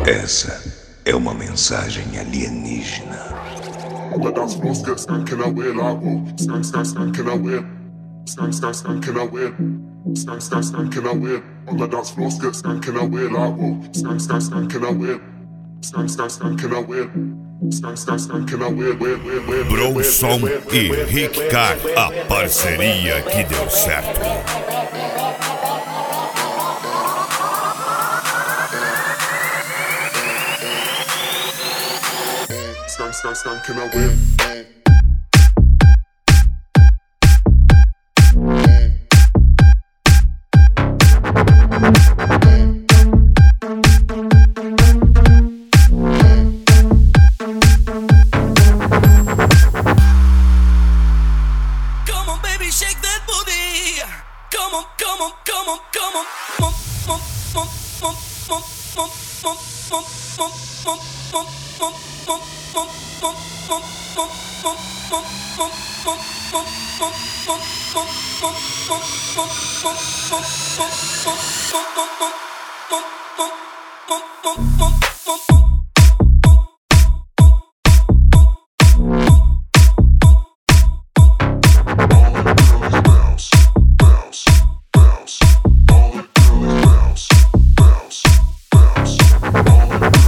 Essa é uma mensagem alienígena. The dance floors get skanking away like whoa. Skank, skank, skanking away. Skank, skank, skanking away. Skank, skank, skanking away. On the dance floors get skanking away like whoa. Skank, skank, skanking away. Skank, skank, skanking away. Skank, skank, skanking away. Bronson e Rick Car, a parceria que deu certo. Skank, skank, skanking away.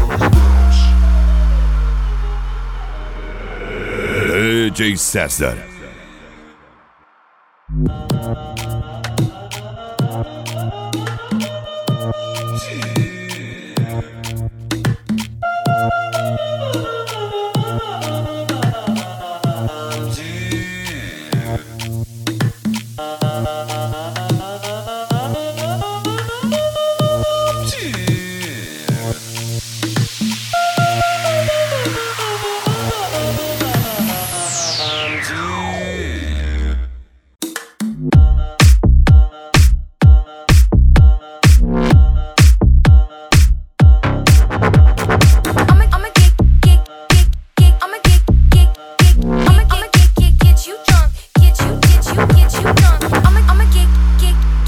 DJ César.